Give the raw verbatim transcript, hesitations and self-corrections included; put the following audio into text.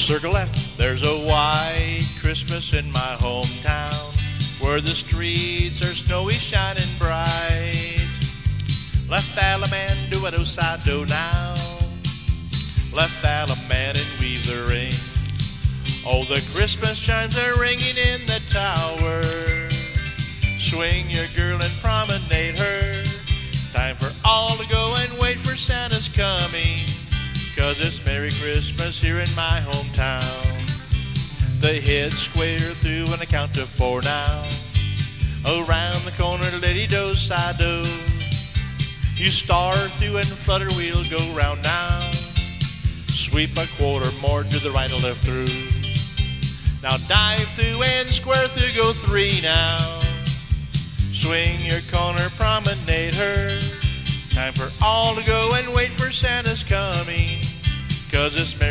Circle left, there's a white Christmas in my hometown, where the streets are snowy, shining bright. Left Alaman, do a do side do now. Left Alaman and weave the ring. Oh, the Christmas chimes are ringing in the tower. Swing your girl and promenade her. Time for all to go and wait for Santa's coming, 'cause it's Merry Christmas here in my hometown. They head square through and I count to four now. Around the corner, lady-do, side-do. You start through and flutter, we'll go round now. Sweep a quarter more to the right or left through. Now dive through and square through, go three now. Swing your corner, promenade her. Time for all to go and wait for Santa's coming, 'cause it's Merry